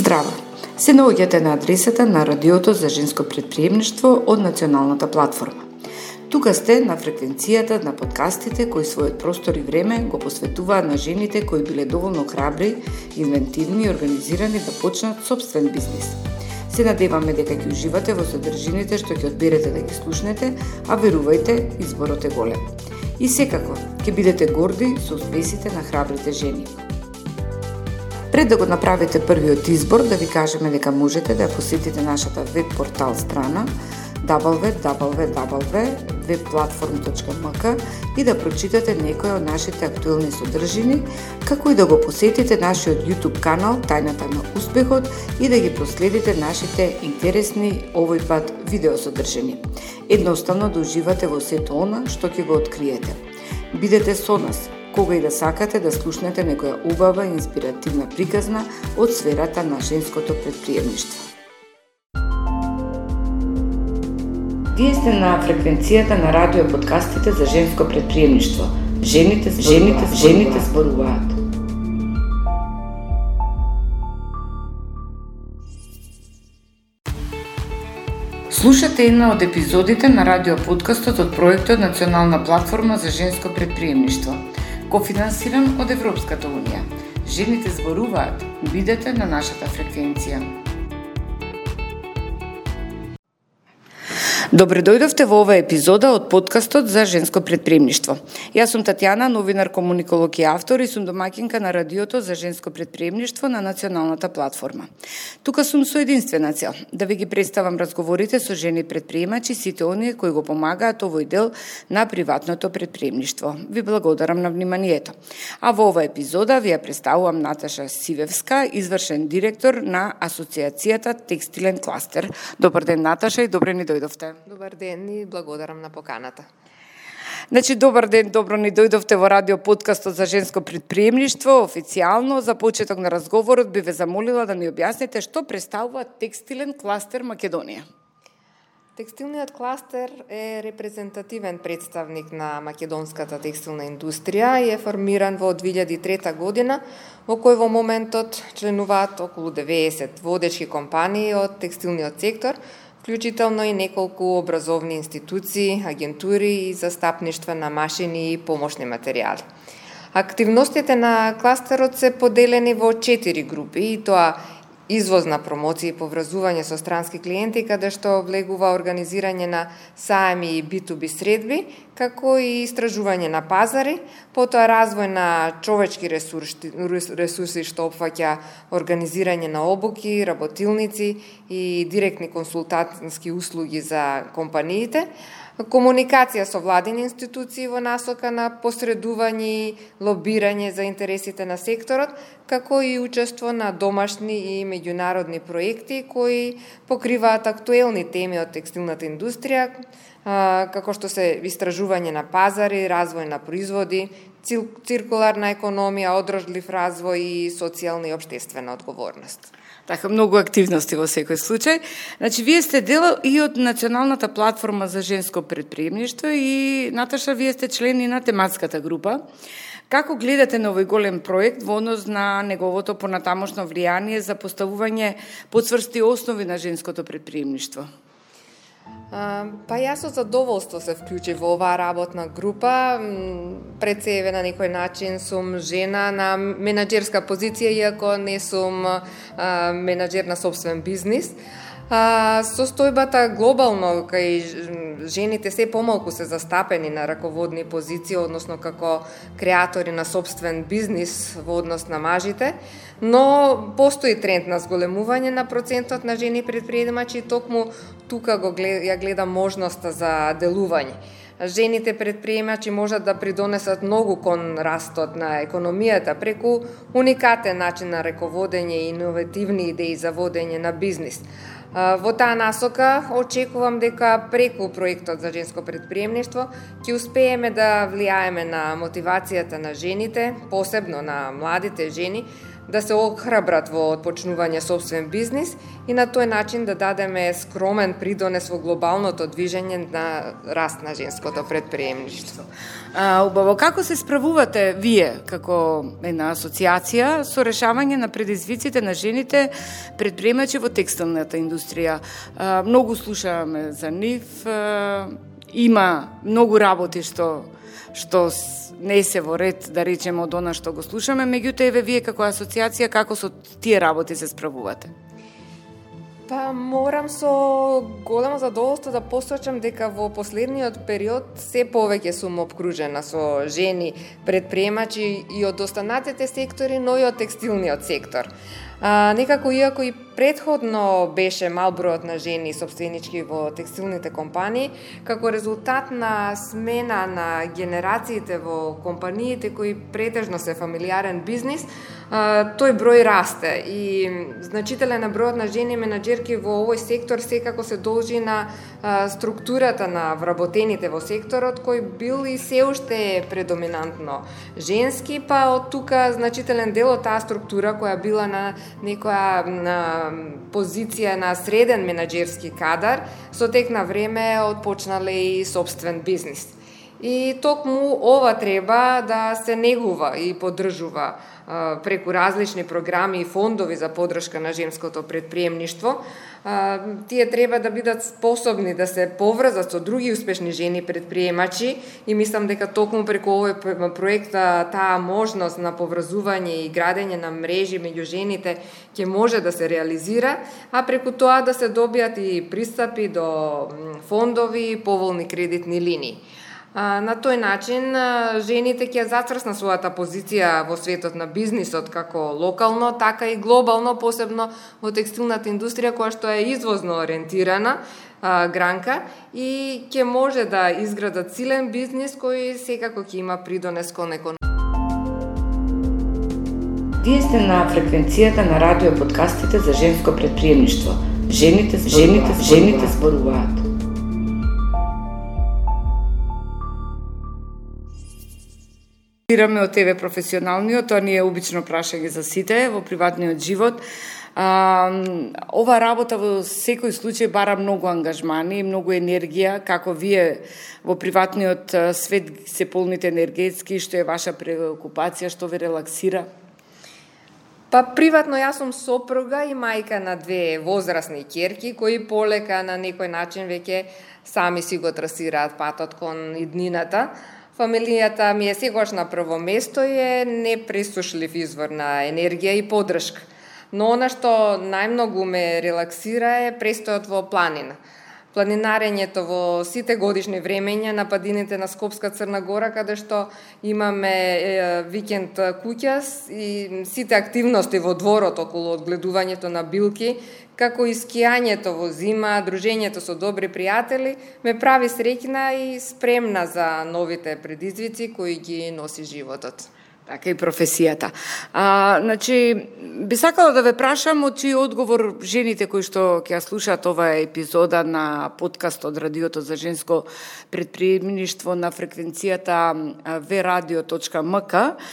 Здраво! Се наоѓате на адресата на Радиото за женско претприемништво од Националната платформа. Тука сте на фреквенцијата на подкастите кои својот простор и време го посветуваат на жените кои биле доволно храбри, инвентивни и организирани да почнат собствен бизнис. Се надеваме дека ќе уживате во содржините што ќе одберете да ги слушнете, а верувајте, изборот е голем. И секако, ќе бидете горди со успесите на храбрите жени. Пред да го направите првиот избор, да ви кажеме дека можете да посетите нашата веб портал страна www.webplatform.mk и да прочитате некои од нашите актуелни содржини, како и да го посетите нашиот YouTube канал Тајната на успехот и да ги проследите нашите интересни овој пат видеосодржини. Едноставно да уживате во сето она што ќе го откриете. Бидете со нас кога и да сакате да слушнете некоја убава и инспиративна приказна од сферата на женското претприемништво. Вие сте на фреквенцијата на радио подкастите за женско претприемништво. Жените зборуваат. Слушате една од епизодите на радио подкастот од проектот Национална платформа за женско претприемништво, кофинансиран од Европската унија. Жените зборуваат. Бидете на нашата фреквенција. Добре дојдовте во оваа епизода од подкастот за женско претприемништво. Јас сум Татјана, новинар, комуниколог и автор и сум домаќинка на Радиото за женско претприемништво на Националната платформа. Тука сум со единствена цел да ви ги представам разговорите со жени претприемачи, сите оние кои го помагаат овој дел на приватното претприемништво. Ви благодарам на вниманието. А во оваа епизода ви ја представувам Наташа Сивевска, извршен директор на Асоциацијата Текстилен кластер. Добар ден, Наташа, и добре ни дојдовте. Добар ден и благодарам на поканата. Добар ден, добро ни дојдовте во радио подкастот за женско претприемништво. Официјално за почеток на разговорот би ве замолила да ни објасните што представува Текстилен кластер Македонија. Текстилниот кластер е репрезентативен представник на македонската текстилна индустрија и е формиран во 2003 година, во кој во моментот членуваат околу 90 водечки компании од текстилниот сектор, вклучително и неколку образовни институции, агентури и застапништва на машини и помошни материјали. Активностите на кластерот се поделени во 4 групи, и тоа извозна промоција и поврзување со странски клиенти, каде што влегува организирање на саами и B2B средби, како и истражување на пазари, потоа развој на човечки ресурси што опфаќа организирање на обуки, работилници и директни консултантски услуги за компаниите, комуникација со владини институции во насока на посредување и лобирање за интересите на секторот, како и учество на домашни и меѓународни проекти кои покриваат актуелни теми од текстилната индустрија, како што се истражување на пазари, развој на производи, циркуларна економија, одржлив развој и социјална и општествена одговорност. Така, многу активности во секој случај. Вие сте дел и од Националната платформа за женско претприемништво и, Наташа, вие сте член и на тематската група. Како гледате на овој голем проект во однос на неговото понатамошно влијание за поставување подцврсти основи на женското претприемништво? Јас со задоволство се вклучив во оваа работна група. Пред себе на некој начин сум жена на менаџерска позиција, иако не сум менаџер на собствен бизнис. Состојбата глобално кај жените се помалку се застапени на раководни позиции, односно како креатори на собствен бизнис во однос на мажите, но постои тренд на зголемување на процентот на жени претприемачи, токму тука ја гледам можноста за делување. Жените претприемачи можат да придонесат многу кон растот на економијата преку уникатен начин на раководење и иновативни идеи за водење на бизнис. Во таа насока очекувам дека преку проектот за женско претприемништво ќе успееме да влијаеме на мотивацијата на жените, посебно на младите жени, да се охрабрат во отпочнување собствен бизнис и на тој начин да дадеме скромен придонес во глобалното движење на раст на женското предприемништво. Убаво, како се справувате вие како една асоциација со решавање на предизвиците на жените предприемачи во текстилната индустрија? Многу слушаме за нив, има многу работи што не се во ред, да речеме, од она што го слушаме, меѓутоа еве вие како асоциација како со тие работи се справувате? Па морам со големо задоволство да посочам дека во последниот период се повеќе сум обкружена со жени предприемачи и од останатите сектори, но и од текстилниот сектор. Некако, иако и предходно беше мал бројот на жени сопственички во текстилните компании, како резултат на смена на генерациите во компаниите кои претежно се фамилиарен бизнис, тој број расте и значителен бројот на жени менаџерки во овој сектор секако се должи на структурата на вработените во секторот, кој бил и се уште е предоминантно женски, па од тука значителен дел од таа структура која била на некоја позиција на среден менаџерски кадар, со тек на време отпочнале и собствен бизнис. И токму ова треба да се негува и поддржува преку различни програми и фондови за поддршка на женското предприемништво. Тие треба да бидат способни да се поврзат со други успешни жени предприемачи и мислам дека токму преку овој проект таа можност на поврзување и градење на мрежи меѓу жените ќе може да се реализира, а преку тоа да се добијат и пристапи до фондови и поволни кредитни линии. На тој начин жените ќе зацрснат својата позиција во светот на бизнисот како локално, така и глобално, посебно во текстилната индустрија која што е извозно ориентирана гранка и ќе може да изградат силен бизнис кој секако ќе има придонес кон економија. Вие сте на фреквенцијата на радио подкастите за женско предприемништво. Жените зборуваат. Од тебе професионалниот, тоа ни е обично прашање за сите во приватниот живот. Ова работа во секој случај бара многу ангажмани и многу енергија, како вие во приватниот свет се полните енергетски, што е ваша преокупација, што ве релаксира? Па приватно јас сум сопруга и мајка на две возрастни ќерки кои полека на некој начин веќе сами си го трасираат патот кон иднината. Фамилијата ми е секогаш на прво место и е непресушлив извор на енергија и поддршка. Но она што најмногу ме релаксира е престојот во планина. Планинарењето во сите годишни времења на падините на Скопска Црна Гора, каде што имаме викенд куќа и сите активности во дворот околу одгледувањето на билки, како и скијањето во зима, дружењето со добри пријатели, ме прави среќна и спремна за новите предизвици кои ги носи животот. Така и професијата. Значи, би сакала да ве прашам од чиј одговор жените кои што ќе слушаат оваа епизода на подкастот Радиото за женско предприемништво на фреквенцијата vradio.mk,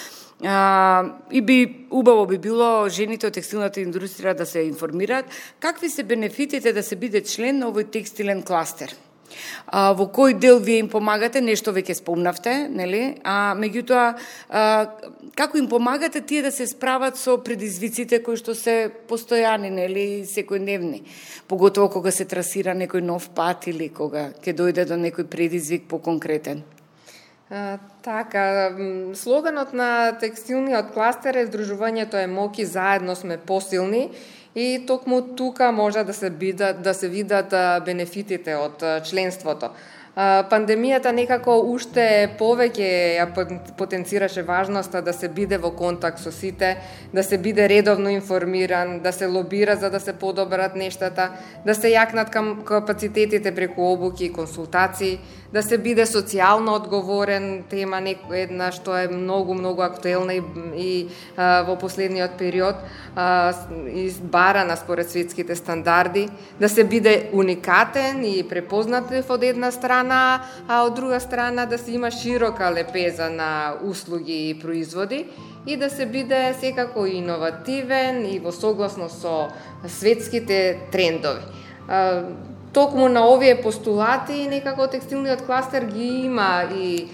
и убаво би било жените од текстилната индустрија да се информираат какви се бенефитите да се биде член на овој текстилен кластер. Во кој дел вие им помагате, нешто веќе спомнавте, нели? Меѓутоа, како им помагате тие да се справат со предизвиците кои што се постојани, нели, секојдневни, поготово кога се трасира некој нов пат или кога ќе дојде до некој предизвик поконкретен? Така, слоганот на текстилниот кластер е "Здружувањето е моки, заедно сме посилни", и токму тука може да се видат бенефитите од членството. Пандемијата некако уште повеќе ја потенцираше важноста да се биде во контакт со сите, да се биде редовно информиран, да се лобира за да се подобрат нештата, да се јакнат капацитетите преку обуки и консултации, да се биде социјално одговорен, тема една што е многу актуелна и во последниот период избарана според светските стандарди, да се биде уникатен и препознатлив од една страна, страна, а од друга страна да се има широка лепеза на услуги и производи и да се биде секако иновативен и во согласност со светските трендови. Токму на овие постулати некако текстилниот кластер ги има и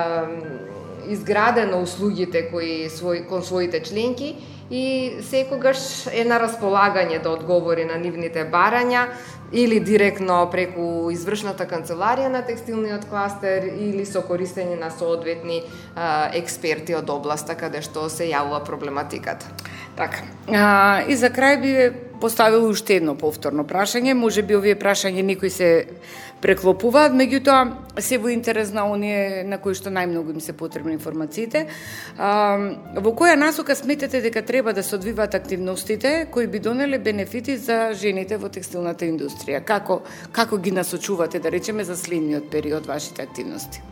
изградено услугите кон своите членки и секогаш е на располагање да одговори на нивните барања или директно преку извршната канцеларија на текстилниот кластер или со користење на соодветни експерти од областа каде што се јавува проблематиката. Така. И за крај би поставил уште едно повторно прашање. Може би овие прашања некои се преклопуваат, меѓутоа се во интерес на оние на кои што најмногу им се потребни информациите. Во која насока сметате дека треба да се одвиваат активностите кои би донеле бенефити за жените во текстилната индустрија? Како ги насочувате, да речеме, за следниот период вашите активности?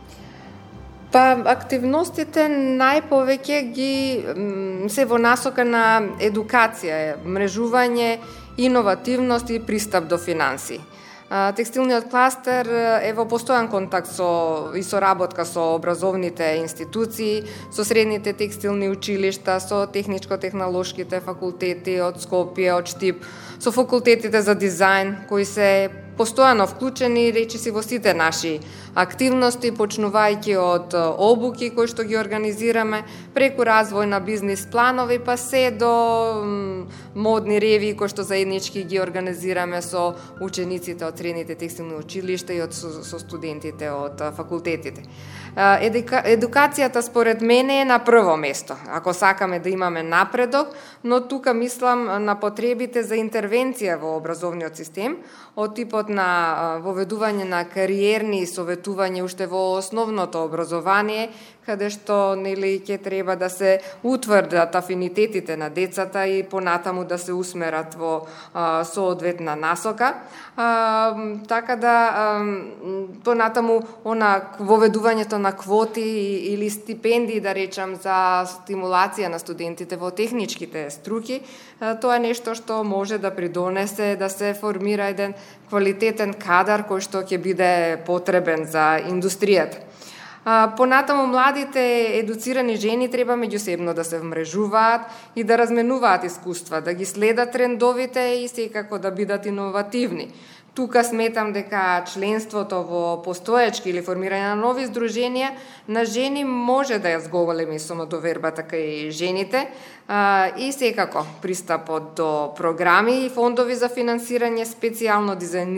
Активностите најповеќе ги се во насока на едукација, мрежување, иновативност и пристап до финанси. Текстилниот кластер е во постојан контакт и соработка со образовните институции, со средните текстилни училишта, со техничко-технолошките факултети од Скопје, од Штип, со факултетите за дизајн, кои се постојано вклучени речиси во сите наши активности, почнувајќи од обуки кои што ги организираме, преку развој на бизнис планови, па се до модни ревии кои што заеднички ги организираме со учениците од средните текстилни училишта и со студентите од факултетите. Едукацијата според мене е на прво место, ако сакаме да имаме напредок, но тука мислам на потребите за интервенција во образовниот систем, од типот на воведување на кариерни советување уште во основното образование, каде што ќе треба да се утврдат афинитетите на децата и понатаму да се усмерат во соодветна насока. Така да понатаму воведувањето на квоти или стипендии, да речам, за стимулација на студентите во техничките струки, тоа е нешто што може да придонесе да се формира еден квалитетен кадар кој што ќе биде потребен за индустријата. Понатаму младите едуцирани жени треба меѓусебно да се вмрежуваат и да разменуваат искуства, да ги следат трендовите и секако да бидат иновативни. Тука сметам дека членството во постоечки или формирање на нови здруженија на жени може да ја зголеми самодовербата кај жените и секако пристапот до програми и фондови за финансирање специјално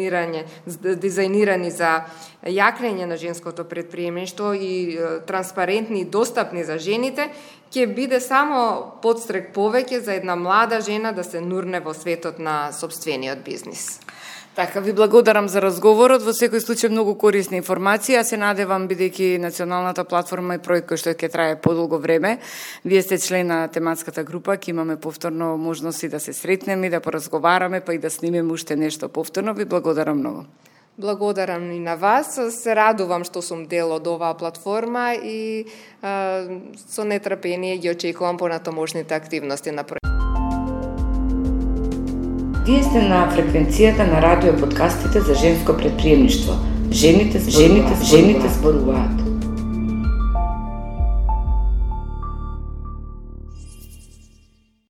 дизајнирани за јакнење на женското претприемништво и транспарентни и достапни за жените, ќе биде само подстрек повеќе за една млада жена да се нурне во светот на сопствениот бизнис. Така, ви благодарам за разговорот, во секој случај многу корисни информации, а се надевам, бидејќи националната платформа и проект кој што ќе трае подолго време, вие сте член на тематската група, ќе имаме повторно можности да се сретнеме, да поразговараме, па и да снимеме уште нешто повторно. Ви благодарам многу. Благодарам и на вас, се радувам што сум дел од оваа платформа и со нетрпение ги очекувам понатамошните активности на проект. Вие сте на фреквенцијата на радио подкастите за женско претприемништво. Жените зборуваат.